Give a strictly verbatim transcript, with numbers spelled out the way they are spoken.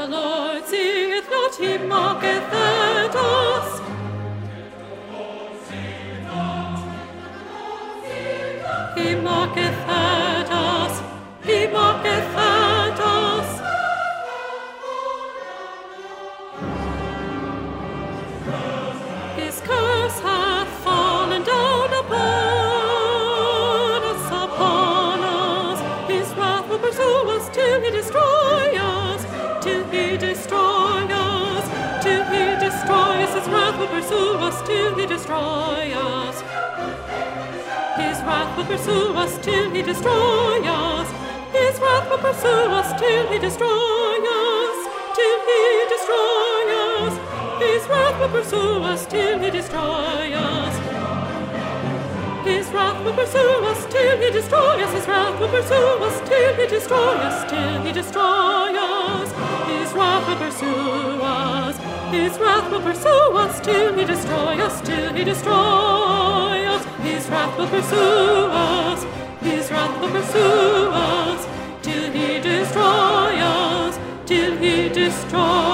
The Lord seeth not, he mocketh at us. He mocketh at us, he mocketh at us. His curse hath fallen down upon us, upon us. His wrath will pursue us till he destroy us, till he destroy us, till he destroy us. His wrath will pursue us till he destroy us. His wrath will pursue us till he destroy us. His wrath will pursue us till he destroy us, till he destroy us. His wrath will pursue us till he destroy us. His wrath will pursue us till he destroy us. His wrath will pursue us till he destroy us, till he destroy us. His wrath will pursue us. His wrath will pursue us till he destroy us, till he destroy us. His wrath will pursue us. His wrath will pursue us till he destroy us, till he destroy